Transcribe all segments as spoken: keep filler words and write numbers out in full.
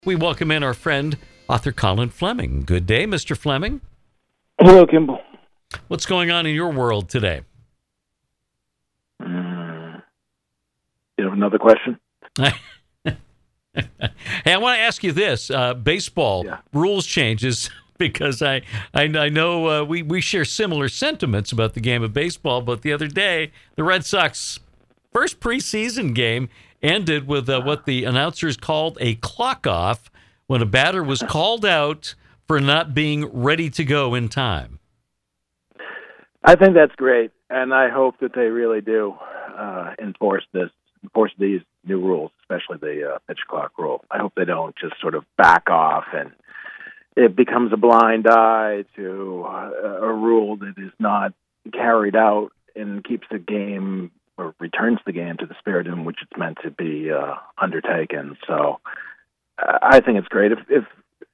We welcome in our friend, author Colin Fleming. Good day, Mister Fleming. Hello, Kimball. What's going on in your world today? Mm, you have another question? Hey, I want to ask you this. Uh, baseball Yeah. rules changes because I I, I know uh, we, we share similar sentiments about the game of baseball, but the other day, the Red Sox first preseason game ended with uh, what the announcers called a clock off when a batter was called out for not being ready to go in time. I think that's great, and I hope that they really do uh, enforce this, enforce these new rules, especially the uh, pitch clock rule. I hope they don't just sort of back off and it becomes a blind eye to uh, a rule that is not carried out and keeps the game or returns the game to the spirit in which it's meant to be uh, undertaken. So uh, I think it's great. If, if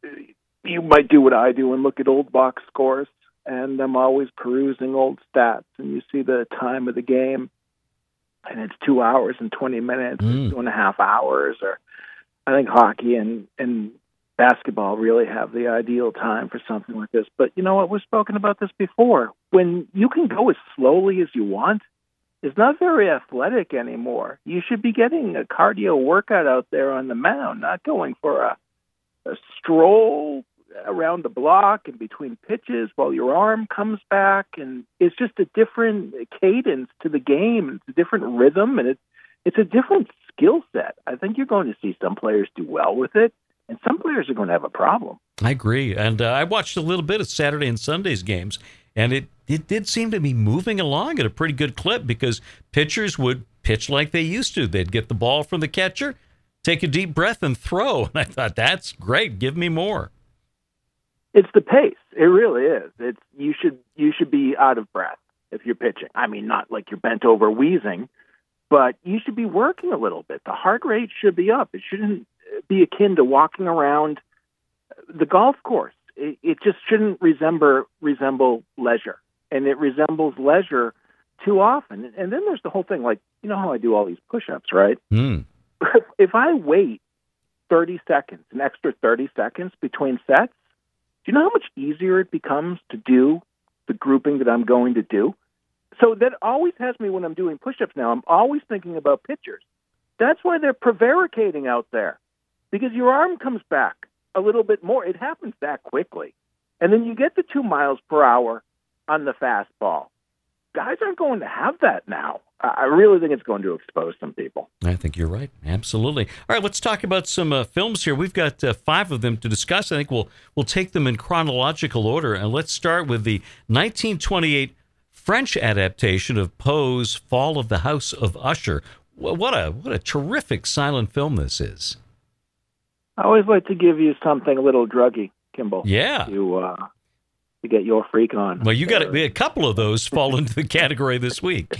you might do what I do and look at old box scores, and I'm always perusing old stats, and you see the time of the game, and it's two hours and twenty minutes, Mm. two and a half hours, or I think hockey and, and basketball really have the ideal time for something like this. But you know what? We've spoken about this before. When you can go as slowly as you want, it's not very athletic anymore. You should be getting a cardio workout out there on the mound, not going for a, a stroll around the block and between pitches while your arm comes back. And it's just a different cadence to the game. It's a different rhythm, and it's, it's a different skill set. I think you're going to see some players do well with it, and some players are going to have a problem. I agree. And uh, I watched a little bit of Saturday and Sunday's games, and it, it did seem to be moving along at a pretty good clip because pitchers would pitch like they used to. They'd get the ball from the catcher, take a deep breath, and throw. And I thought, that's great. Give me more. It's the pace. It really is. It's you should you should be out of breath if you're pitching. I mean, not like you're bent over wheezing, but you should be working a little bit. The heart rate should be up. It shouldn't be akin to walking around the golf course. It, it just shouldn't resemble resemble leisure, and it resembles leisure too often. And then there's the whole thing, like, you know how I do all these push-ups, right? Mm. If I wait thirty seconds, an extra thirty seconds between sets, do you know how much easier it becomes to do the grouping that I'm going to do? So that always has me when I'm doing push-ups now. I'm always thinking about pitchers. That's why they're prevaricating out there, because your arm comes back a little bit more. It happens that quickly. And then you get the two miles per hour on the fastball. Guys aren't going to have that now. I really think it's going to expose some people. I think you're right. Absolutely. All right, let's talk about some uh, films here. We've got uh, five of them to discuss. I think we'll we'll take them in chronological order. And let's start with the nineteen twenty-eight French adaptation of Poe's Fall of the House of Usher. What a what a terrific silent film this is. I always like to give you something a little druggy, Kimball. Yeah. To, uh, to get your freak on. Well, you got a, a couple of those fall into the category this week.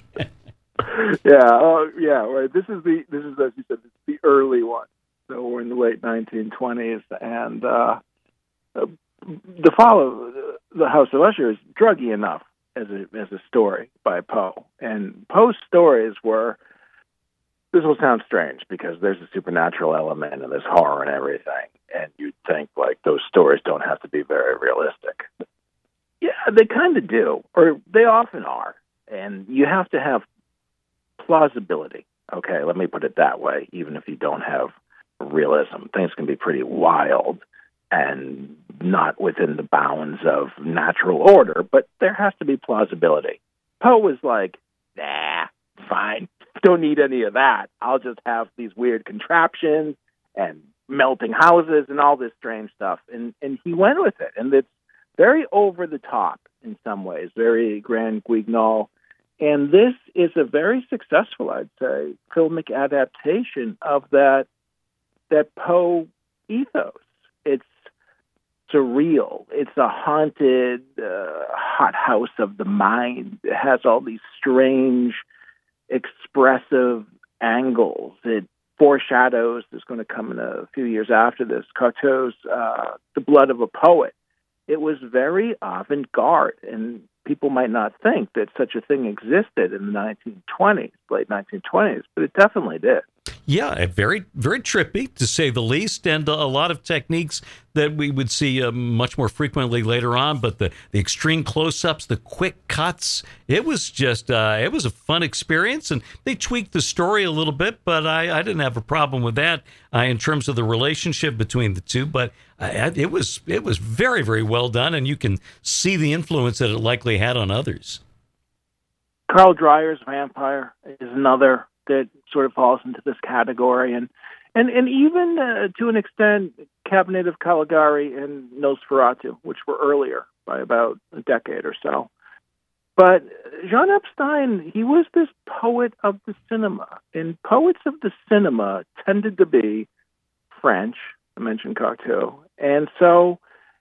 Yeah, uh, yeah. Right. This is the this is as you said, this is the early one. So we're in the late nineteen twenties, and uh, uh, the Fall of the House of Usher is druggy enough as a as a story by Poe. And Poe's stories were. This will sound strange because there's a supernatural element and there's horror and everything, and you'd think like those stories don't have to be very realistic. Yeah, they kind of do, or they often are, and you have to have plausibility. Okay, let me put it that way. Even if you don't have realism, things can be pretty wild and not within the bounds of natural order, but there has to be plausibility. Poe was like, nah, fine. Don't need any of that. I'll just have these weird contraptions and melting houses and all this strange stuff. And and he went with it. And it's very over the top in some ways, very grand guignol. And this is a very successful, I'd say, filmic adaptation of that that Poe ethos. It's surreal. It's a haunted uh, hothouse of the mind. It has all these strange, expressive angles. It foreshadows, there's going to come in a few years after this, Cocteau's uh, The Blood of a Poet. It was very avant-garde, and people might not think that such a thing existed in the nineteen twenties, late nineteen twenties, but it definitely did. Yeah, very, very trippy, to say the least, and a lot of techniques that we would see uh, much more frequently later on. But the, the extreme close-ups, the quick cuts, it was just, uh, it was a fun experience, and they tweaked the story a little bit, but I, I didn't have a problem with that uh, in terms of the relationship between the two. But uh, it was, it was very, very well done, and you can see the influence that it likely had on others. Carl Dreyer's Vampire is another that sort of falls into this category, and and and even uh, to an extent, Cabinet of Caligari and Nosferatu, which were earlier by about a decade or so. But Jean Epstein, he was this poet of the cinema, and poets of the cinema tended to be French. I mentioned Cocteau, and so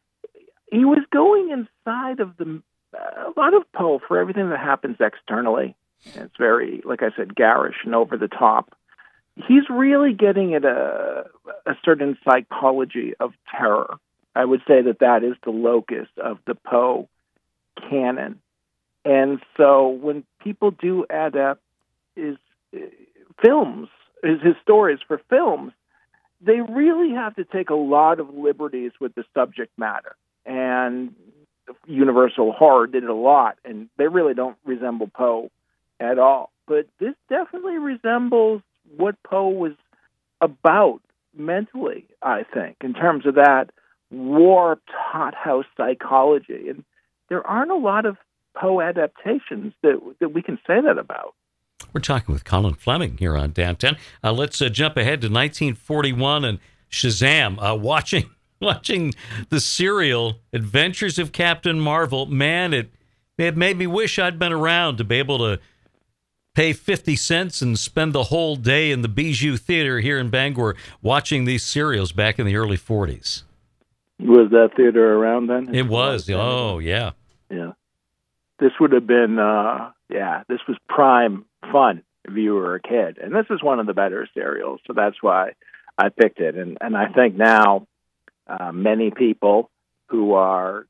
he was going inside of the a lot of Poe for everything that happens externally. It's very, like I said, garish and over the top. He's really getting at a, a certain psychology of terror. I would say that that is the locus of the Poe canon. And so when people do adapt his uh, films, his, his stories for films, they really have to take a lot of liberties with the subject matter. And Universal Horror did it a lot, and they really don't resemble Poe at all. But this definitely resembles what Poe was about mentally, I think, in terms of that warped hothouse psychology. And there aren't a lot of Poe adaptations that that we can say that about. We're talking with Colin Fleming here on Downtown. Uh, let's uh, jump ahead to nineteen forty-one and Shazam. Uh, watching watching the serial Adventures of Captain Marvel, man, it it made me wish I'd been around to be able to pay fifty cents and spend the whole day in the Bijou Theater here in Bangor watching these serials back in the early forties. Was that theater around then? It was. Oh, yeah. Yeah. This would have been, uh, yeah, this was prime fun if you were a kid. And this is one of the better serials, so that's why I picked it. And, and I think now uh, many people who are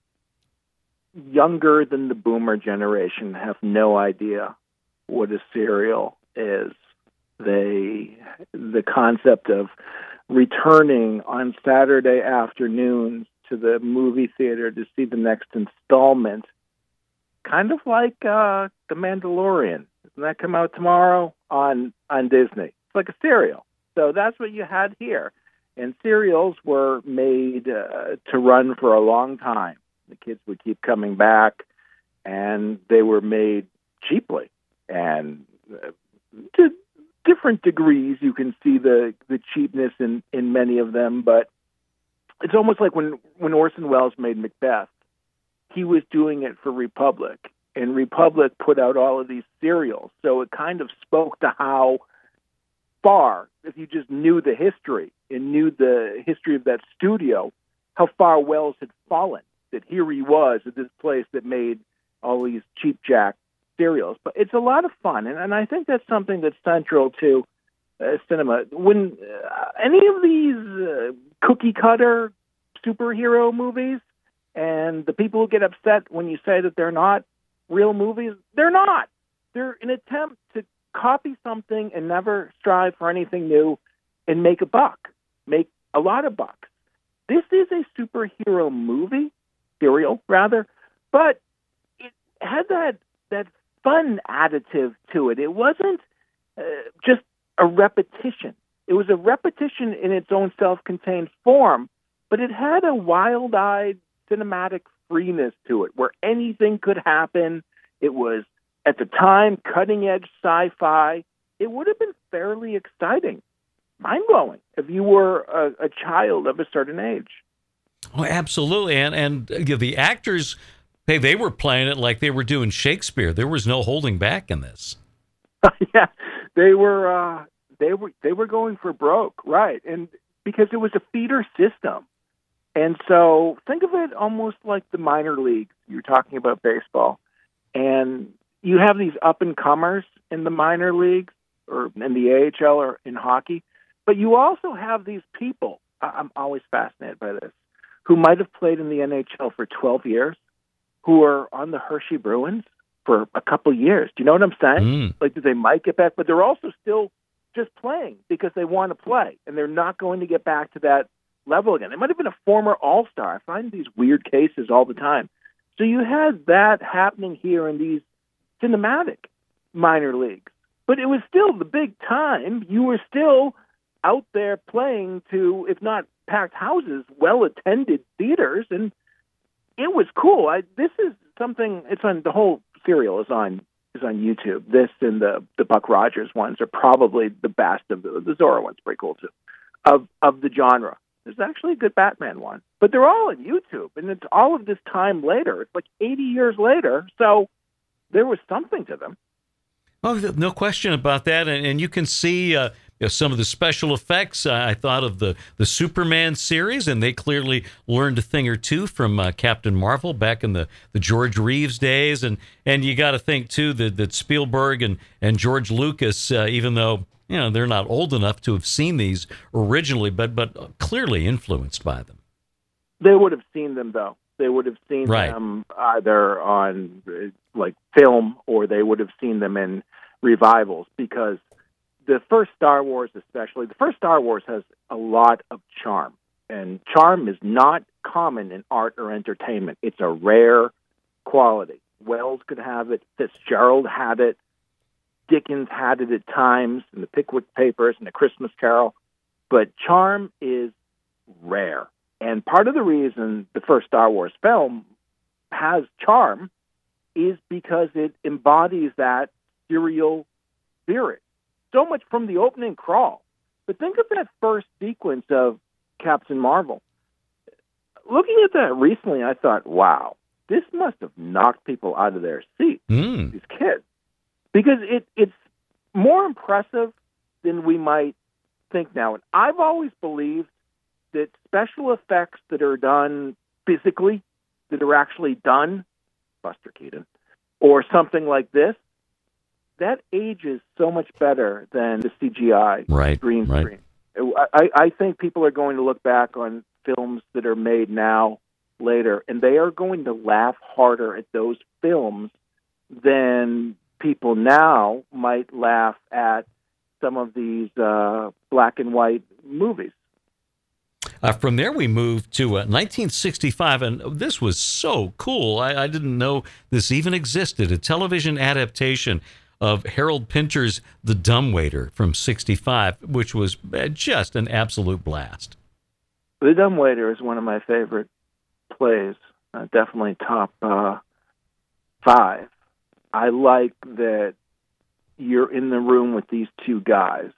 younger than the boomer generation have no idea what a serial is. They, the concept of returning on Saturday afternoons to the movie theater to see the next installment, kind of like uh, The Mandalorian. Doesn't that come out tomorrow on on Disney? It's like a serial. So that's what you had here. And serials were made uh, to run for a long time. The kids would keep coming back, and they were made cheaply. And uh, to different degrees, you can see the, the cheapness in, in many of them. But it's almost like when, when Orson Welles made Macbeth, he was doing it for Republic. And Republic put out all of these serials. So it kind of spoke to how far, if you just knew the history and knew the history of that studio, how far Welles had fallen. That here he was at this place that made all these cheap jack serials. But it's a lot of fun, and, and I think that's something that's central to uh, cinema. When uh, any of these uh, cookie-cutter superhero movies, and the people who get upset when you say that they're not real movies, they're not. They're an attempt to copy something and never strive for anything new and make a buck, make a lot of bucks. This is a superhero movie, serial rather, but it had that that fun additive to it. It wasn't uh, just a repetition. It was a repetition in its own self-contained form, but it had a wild-eyed cinematic freeness to it where anything could happen. It was, at the time, cutting-edge sci-fi. It would have been fairly exciting, mind-blowing, if you were a, a child of a certain age. Oh, absolutely. And, and you know, the actors, hey, they were playing it like they were doing Shakespeare. There was no holding back in this. Yeah, they were uh, they were they were going for broke, right? And because it was a feeder system, and so think of it almost like the minor leagues. You're talking about baseball, and you have these up and comers in the minor leagues or in the A H L or in hockey, but you also have these people. I'm always fascinated by this, who might have played in the N H L for twelve years, who are on the Hershey Bruins for a couple years. Do you know what I'm saying? Mm. Like, they might get back, but they're also still just playing because they want to play, and they're not going to get back to that level again. They might have been a former all-star. I find these weird cases all the time. So you had that happening here in these cinematic minor leagues. But it was still the big time. You were still out there playing to, if not packed houses, well-attended theaters, and it was cool. I, this is something, it's on, the whole serial is on is on YouTube. This and the, the Buck Rogers ones are probably the best of the, the Zorro one's pretty cool too, of, of the genre. There's actually a good Batman one, but they're all on YouTube, and it's all of this time later. It's like eighty years later, so there was something to them. Oh, no question about that, and, and you can see uh, you know, some of the special effects. Uh, I thought of the, the Superman series, and they clearly learned a thing or two from uh, Captain Marvel back in the, the George Reeves days, and, and you got to think, too, that, that Spielberg and, and George Lucas, uh, even though you know they're not old enough to have seen these originally, but but clearly influenced by them. They would have seen them, though. They would have seen right. them either on like film, or they would have seen them in revivals, because the first Star Wars, especially, the first Star Wars has a lot of charm, and charm is not common in art or entertainment. It's a rare quality. Wells could have it. Fitzgerald had it. Dickens had it at times, in the Pickwick Papers and the Christmas Carol. But charm is rare. And part of the reason the first Star Wars film has charm is because it embodies that serial spirit. So much from the opening crawl. But think of that first sequence of Captain Marvel. Looking at that recently, I thought, wow, this must have knocked people out of their seats, mm. these kids. Because it, it's more impressive than we might think now. And I've always believed that special effects that are done physically, that are actually done, Buster Keaton, or something like this, that ages so much better than the C G I right, green right. screen. I, I think people are going to look back on films that are made now, later, and they are going to laugh harder at those films than people now might laugh at some of these uh, black and white movies. Uh, from there, we moved to uh, nineteen sixty-five, and this was so cool. I, I didn't know this even existed. A television adaptation of Harold Pinter's The Dumbwaiter from sixty-five, which was just an absolute blast. The Dumbwaiter is one of my favorite plays, uh, definitely top uh, five. I like that you're in the room with these two guys,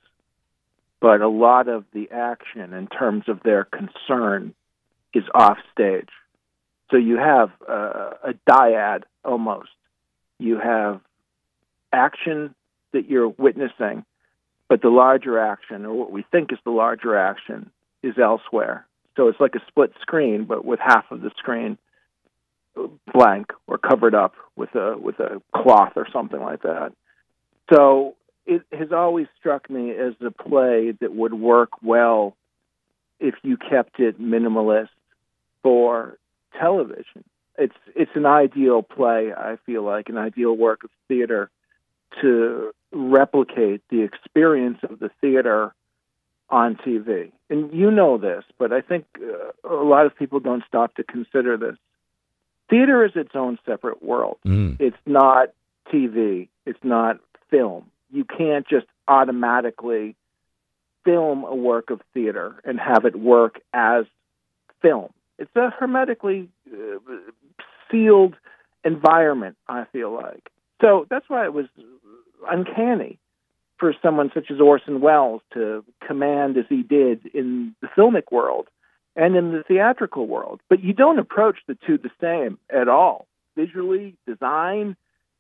but a lot of the action in terms of their concern is off stage. So you have uh, a dyad almost. You have action that you're witnessing, but the larger action, or what we think is the larger action, is elsewhere. So it's like a split screen, but with half of the screen blank or covered up with a with a cloth or something like that. So it has always struck me as a play that would work well if you kept it minimalist for television. It's it's an ideal play, I feel like, an ideal work of theater to replicate the experience of the theater on T V. And you know this, but I think uh, a lot of people don't stop to consider this. Theater is its own separate world. Mm. It's not T V. It's not film. You can't just automatically film a work of theater and have it work as film. It's a hermetically uh, sealed environment, I feel like. So that's why it was uncanny for someone such as Orson Welles to command as he did in the filmic world and in the theatrical world. But you don't approach the two the same at all. Visually, design,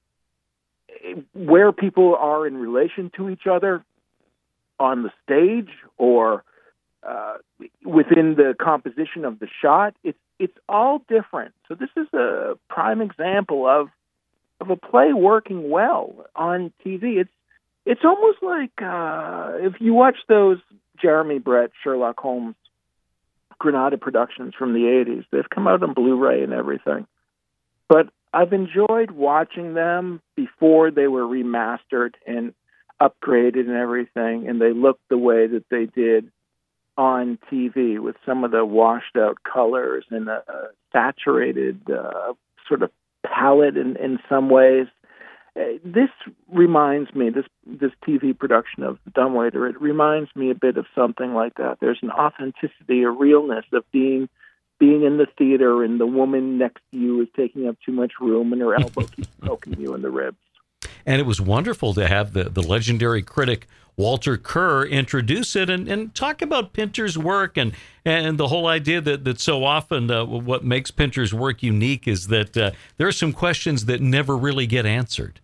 where people are in relation to each other on the stage or uh, within the composition of the shot, it's it's all different. So this is a prime example of of a play working well on T V. It's it's almost like uh, if you watch those Jeremy Brett Sherlock Holmes Granada productions from the eighties, they've come out on Blu-ray and everything. But I've enjoyed watching them before they were remastered, and upgraded and everything, and they looked the way that they did on T V with some of the washed out colors and a, a saturated uh, sort of palette in, in some ways. Uh, this reminds me, this this T V production of The Dumbwaiter, it reminds me a bit of something like that. There's an authenticity, a realness of being being in the theater and the woman next to you is taking up too much room and her elbow keeps poking you in the ribs. And it was wonderful to have the, the legendary critic Walter Kerr introduce it and, and talk about Pinter's work and and the whole idea that, that so often uh, what makes Pinter's work unique is that uh, there are some questions that never really get answered.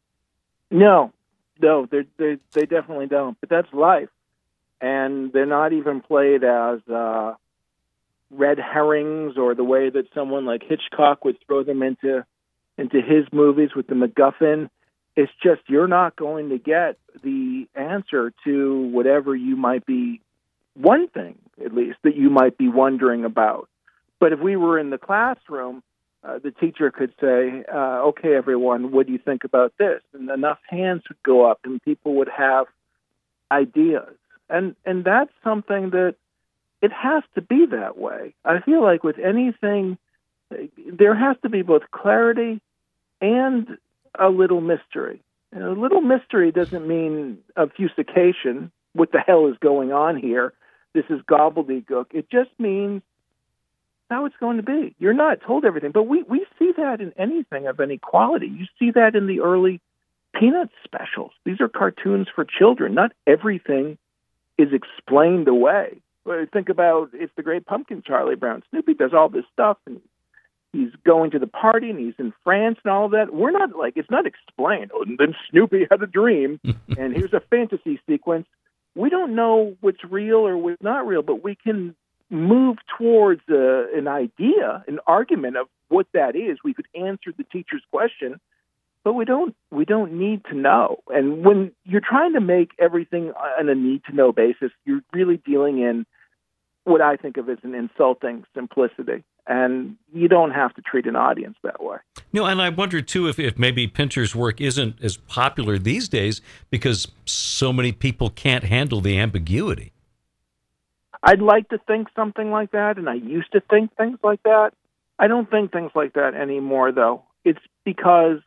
No, no, they they they definitely don't. But that's life, and they're not even played as uh, red herrings or the way that someone like Hitchcock would throw them into into his movies with the MacGuffin. It's just you're not going to get the answer to whatever you might be, one thing at least, that you might be wondering about. But if we were in the classroom, uh, the teacher could say, uh, okay, everyone, what do you think about this? And enough hands would go up and people would have ideas. And and that's something that it has to be that way. I feel like with anything, there has to be both clarity and a little mystery. And a little mystery doesn't mean obfuscation. What the hell is going on here? This is gobbledygook. It just means how it's going to be. You're not told everything, but we, we see that in anything of any quality. You see that in the early Peanuts specials. These are cartoons for children. Not everything is explained away. Think about It's the Great Pumpkin, Charlie Brown. Snoopy does all this stuff, and he's going to the party, and he's in France and all of that. We're not like, it's not explained. Oh, and then Snoopy had a dream, and here's a fantasy sequence. We don't know what's real or what's not real, but we can move towards uh, an idea, an argument of what that is. We could answer the teacher's question, but we don't we don't need to know. And when you're trying to make everything on a need-to-know basis, you're really dealing in what I think of as an insulting simplicity. And you don't have to treat an audience that way. No, and I wonder, too, if, if maybe Pinter's work isn't as popular these days because so many people can't handle the ambiguity. I'd like to think something like that, and I used to think things like that. I don't think things like that anymore, though. It's because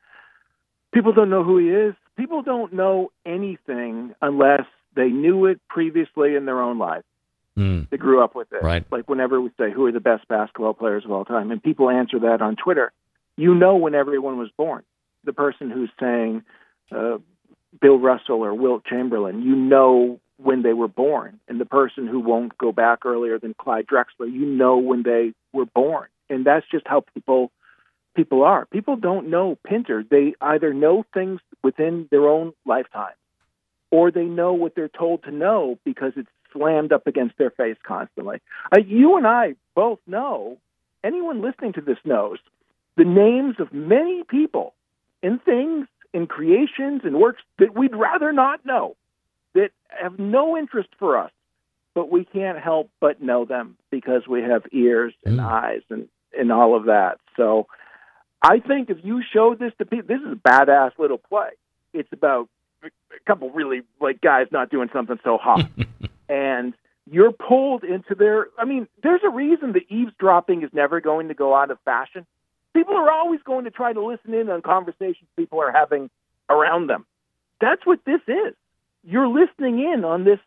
people don't know who he is. People don't know anything unless they knew it previously in their own life. Mm. They grew up with it. Right. Like whenever we say, who are the best basketball players of all time? And people answer that on Twitter. You know when everyone was born. The person who's saying uh, Bill Russell or Wilt Chamberlain, you know when they were born. And the person who won't go back earlier than Clyde Drexler, you know when they were born. And that's just how people people are. People don't know Pinter. They either know things within their own lifetime, or they know what they're told to know because it's slammed up against their face constantly. Uh, you and I both know, anyone listening to this knows, the names of many people in things, in creations, and works that we'd rather not know, that have no interest for us, but we can't help but know them because we have ears and mm. eyes and, and all of that. So I think if you showed this to people, this is a badass little play. It's about a couple really like guys not doing something so hot. And you're pulled into their, I mean, there's a reason that eavesdropping is never going to go out of fashion. People are always going to try to listen in on conversations people are having around them. That's what this is. You're listening in on this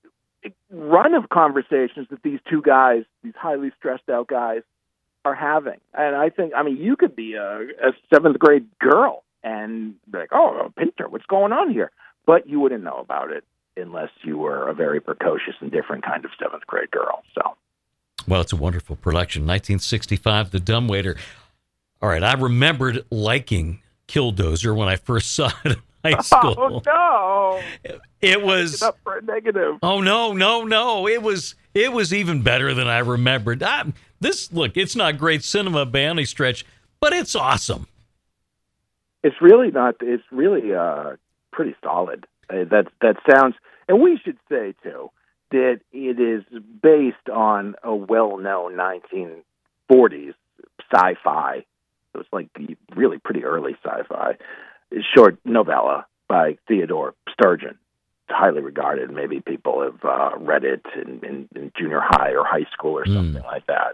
run of conversations that these two guys, these highly stressed out guys, are having. And I think, I mean, you could be a, a seventh grade girl and be like, oh, Pinter, what's going on here? But you wouldn't know about it unless you were a very precocious and different kind of seventh grade girl. So, well, it's a wonderful production. nineteen sixty-five, The Dumbwaiter. All right, I remembered liking Killdozer when I first saw it in high school. Oh no! It was up for a negative. Oh no, no, no! It was it was even better than I remembered. I, this look, it's not great cinema by any stretch, but it's awesome. It's really not. It's really uh, pretty solid. Uh, that that sounds, and we should say too that it is based on a well-known nineteen forties sci-fi. It was like really pretty early sci-fi short novella by Theodore Sturgeon. It's highly regarded. Maybe people have uh, read it in, in, in junior high or high school or something mm. like that.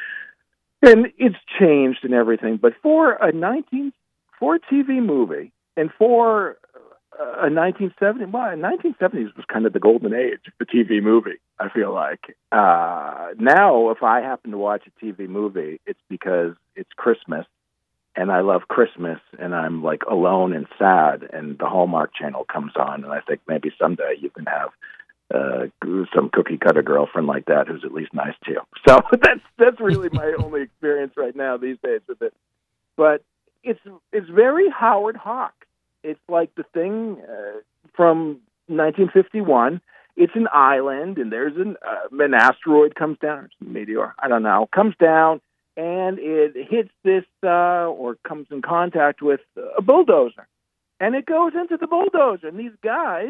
And it's changed and everything. But for a nineteen for a T V movie and for a nineteen seventy, well, nineteen seventies was kind of the golden age of the T V movie, I feel like. Uh, now, if I happen to watch a T V movie, it's because it's Christmas, and I love Christmas, and I'm, like, alone and sad, and the Hallmark Channel comes on, and I think maybe someday you can have uh, some cookie-cutter girlfriend like that who's at least nice to you. So that's that's really my only experience right now these days with it. But it's it's very Howard Hawks. It's like the thing uh, from nineteen fifty-one. It's an island, and there's an, uh, an asteroid comes down, or a meteor, I don't know, comes down, and it hits this, uh, or comes in contact with a bulldozer. And it goes into the bulldozer. And these guys,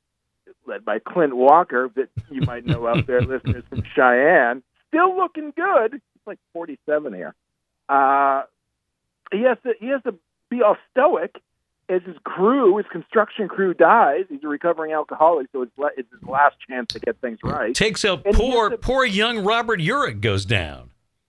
led by Clint Walker, that you might know out there, listeners from Cheyenne, still looking good. He's like forty-seven here. Uh, he has to, he has to be all stoic. As his crew, his construction crew dies, he's a recovering alcoholic, so it's, le- it's his last chance to get things right. Takes out and poor, to, poor young Robert Urich goes down.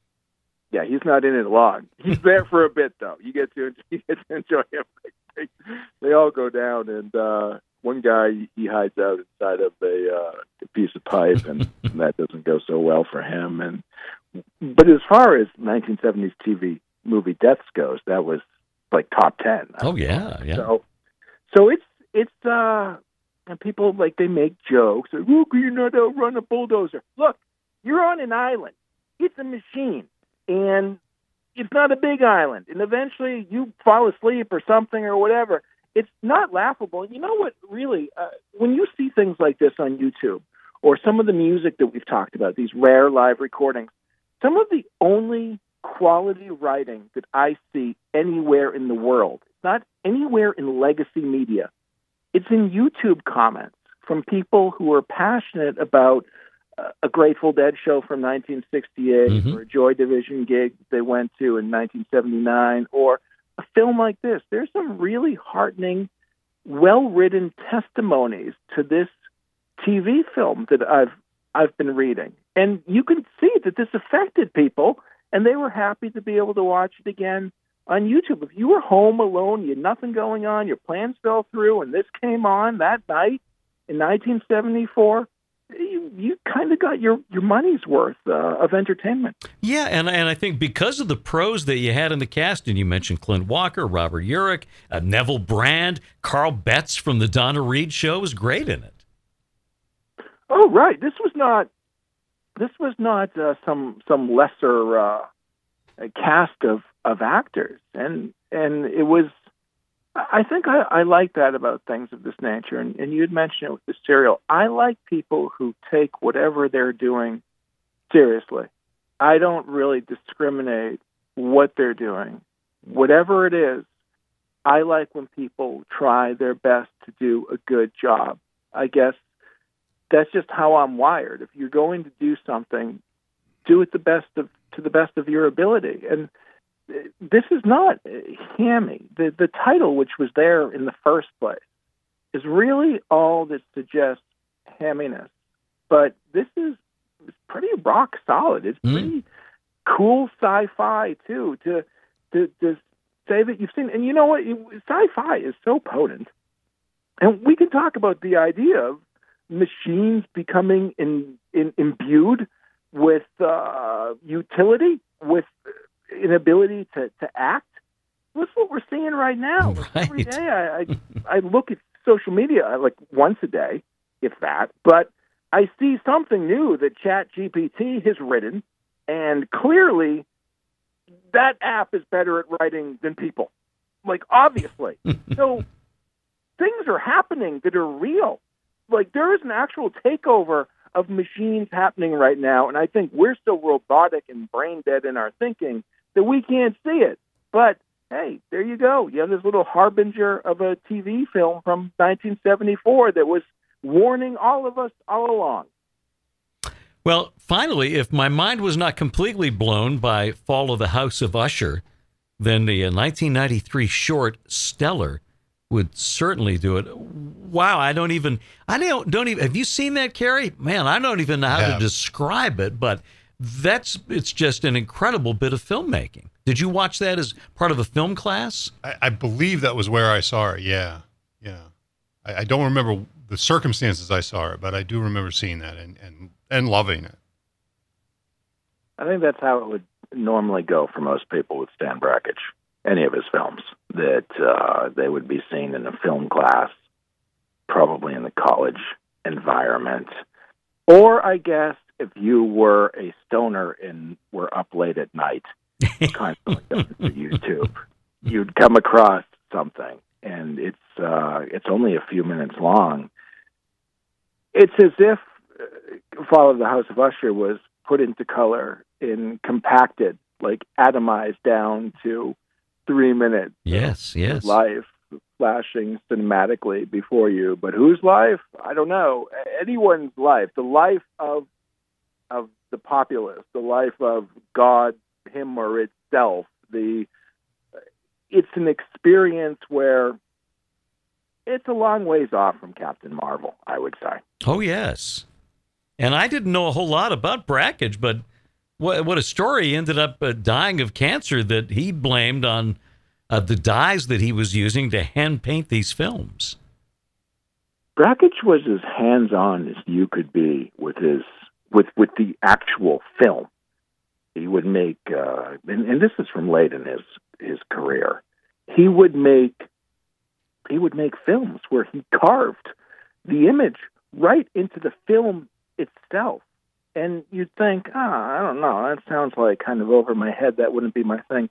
Yeah, he's not in it long. He's there for a bit, though. You get to, you get to enjoy him. They, they all go down, and uh, one guy, he hides out inside of a, uh, a piece of pipe, and, and that doesn't go so well for him. And But as far as nineteen seventies T V movie deaths goes, that was like top ten. Oh yeah, yeah. So, so it's it's uh, and people like they make jokes. Like, look, you're not outrun a bulldozer. Look, you're on an island. It's a machine, and it's not a big island. And eventually, you fall asleep or something or whatever. It's not laughable. You know what? Really, uh, when you see things like this on YouTube, or some of the music that we've talked about, these rare live recordings, some of the only quality writing that I see anywhere in the world, not anywhere in legacy media, it's in YouTube comments from people who are passionate about uh, a Grateful Dead show from nineteen sixty-eight mm-hmm. or a Joy Division gig they went to in nineteen seventy-nine or a film like this. There's some really heartening, well-written testimonies to this T V film that I've I've been reading. And you can see that this affected people, and they were happy to be able to watch it again on YouTube. If you were home alone, you had nothing going on, your plans fell through, and this came on that night in nineteen seventy-four, you, you kind of got your, your money's worth uh, of entertainment. Yeah, and and I think because of the pros that you had in the cast, and you mentioned Clint Walker, Robert Urich, uh, Neville Brand, Carl Betts from the Donna Reed Show was great in it. Oh, right. This was not this was not uh, some some lesser uh, cast of, of actors, and and it was. I think I, I like that about things of this nature, and, and you had mentioned it with the serial. I like people who take whatever they're doing seriously. I don't really discriminate what they're doing. Whatever it is, I like when people try their best to do a good job. I guess that's just how I'm wired. If you're going to do something, do it the best of to the best of your ability. And this is not hammy. The the title, which was there in the first place, is really all that suggests hamminess. But this is it's pretty rock solid. It's pretty mm. cool sci-fi too. To to to say that you've seen, and you know what, sci-fi is so potent, and we can talk about the idea of machines becoming in, in, imbued with uh, utility, with an ability to, to act. That's what we're seeing right now. Right. Every day I, I I look at social media like once a day, if that, but I see something new that ChatGPT has written, and clearly that app is better at writing than people. Like, obviously. So things are happening that are real. Like, there is an actual takeover of machines happening right now, and I think we're still robotic and brain dead in our thinking that we can't see it. But, hey, there you go. You have this little harbinger of a T V film from nineteen seventy-four that was warning all of us all along. Well, finally, if my mind was not completely blown by Fall of the House of Usher, then the nineteen ninety-three short Stellar would certainly do it. Wow, I don't even, I don't, don't even, have you seen that, Carrie? Man, I don't even know how Yeah. to describe it, but that's, it's just an incredible bit of filmmaking. Did you watch that as part of a film class? I, I believe that was where I saw it. Yeah, yeah. I, I don't remember the circumstances I saw it, but I do remember seeing that and, and, and loving it. I think that's how it would normally go for most people with Stan Brakhage, any of his films, that uh, they would be seen in a film class, probably in the college environment. Or, I guess, if you were a stoner and were up late at night, constantly going to YouTube, you'd come across something, and it's uh, it's only a few minutes long. It's as if uh, Fall of the House of Usher was put into color and compacted, like atomized down to three minutes. Yes, yes. Life flashing cinematically before you. But whose life? I don't know. Anyone's life. The life of of the populace, the life of God, him or itself. The it's an experience where it's a long ways off from Captain Marvel, I would say. Oh, yes. And I didn't know a whole lot about Brakhage, but what, what a story. He ended up uh, dying of cancer that he blamed on uh, the dyes that he was using to hand paint these films. Brakhage was as hands-on as you could be with his with with the actual film. He would make, uh, and, and this is from late in his his career. He would make he would make films where he carved the image right into the film itself. And you'd think, ah, I don't know, that sounds like kind of over my head. That wouldn't be my thing.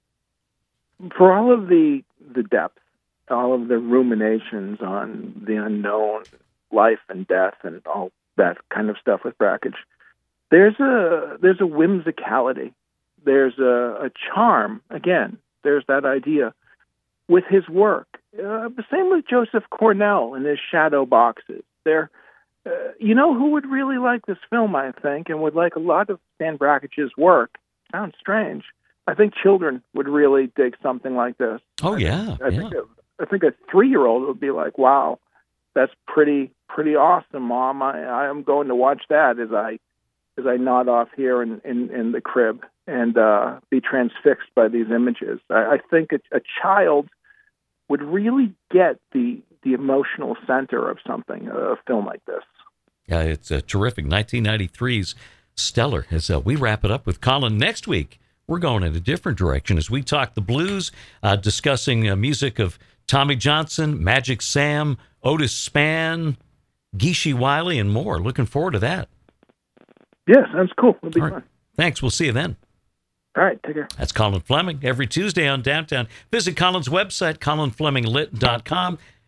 For all of the the depth, all of the ruminations on the unknown, life and death, and all that kind of stuff with Brakhage, there's a there's a whimsicality, there's a, a charm. Again, there's that idea with his work. Uh, the same with Joseph Cornell and his shadow boxes. There, uh, you know who would really like this film, I think, and would like a lot of Stan Brakhage's work. Sounds strange. I think children would really dig something like this. Oh, I yeah. Think, I, yeah. think a, I think a three-year-old would be like, wow, that's pretty pretty awesome, Mom. I, I'm going to watch that as I as I nod off here in, in, in the crib and uh, be transfixed by these images. I, I think a, a child would really get the the emotional center of something, a film like this. Yeah, it's a terrific. nineteen ninety-three's stellar. As uh, we wrap it up with Colin next week, we're going in a different direction as we talk the blues, uh, discussing uh, music of Tommy Johnson, Magic Sam, Otis Spann, Geeshie Wiley, and more. Looking forward to that. Yeah, sounds cool. It'll be All right. fun. Thanks. We'll see you then. All right, take care. That's Colin Fleming every Tuesday on Downtown. Visit Colin's website, colin fleming lit dot com.